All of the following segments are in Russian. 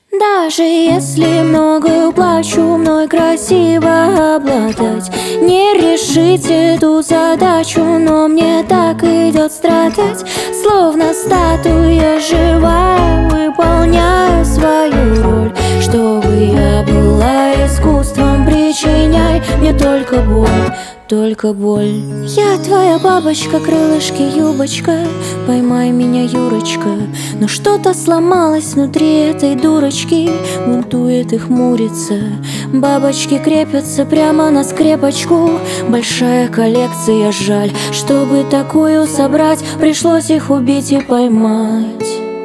Даже если многою плачу, мной красиво обладать. Не решить эту задачу, но мне так идет страдать. Словно статуя живая, выполняю свою роль. Чтобы я была искусством, причиняй мне только боль. Только боль. Я твоя бабочка, крылышки, юбочка. Поймай меня, Юрочка. Но что-то сломалось внутри этой дурочки. Бунтует и хмурится. Бабочки крепятся прямо на скрепочку. Большая коллекция, жаль. Чтобы такую собрать, пришлось их убить и поймать.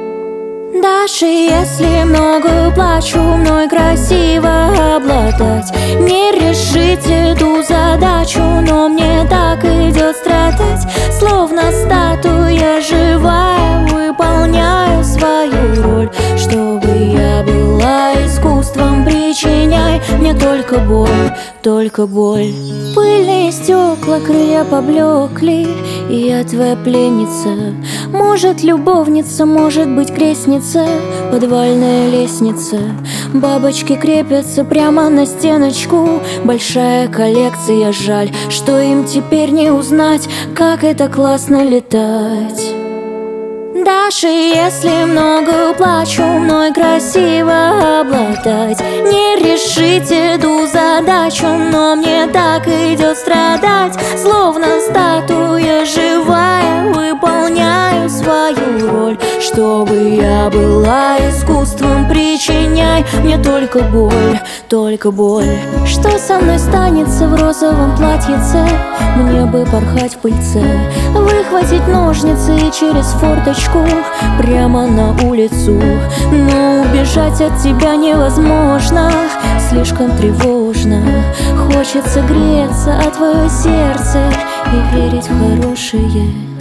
Даже если многою плачу, мной красиво обладать. Не решить эту задачу, но мне так идет страдать. Словно статуя живая, выполняю свою роль. Чтобы я была искусством, причиняй мне только боль. Только боль. Пыльные стекла, крылья поблекли, и я твоя пленница. Может, любовница, может быть, крестница, подвальная лестница. Бабочки крепятся прямо на стеночку. Большая коллекция, жаль, что им теперь не узнать, как это классно летать. Даже если многою плачу, мной красиво обладать. Не решить эту задачу, но мне так идет страдать. Словно статуя живая, выполняю свою роль. Чтобы я была искусством, причиняй мне только боль. Только боль. Что со мной станется в розовом платьице? Мне бы порхать в пыльце, выхватить ножницы и через форточку прямо на улицу. Но убежать от тебя невозможно, слишком тревожно. Хочется греться о твое сердце и верить в хорошее.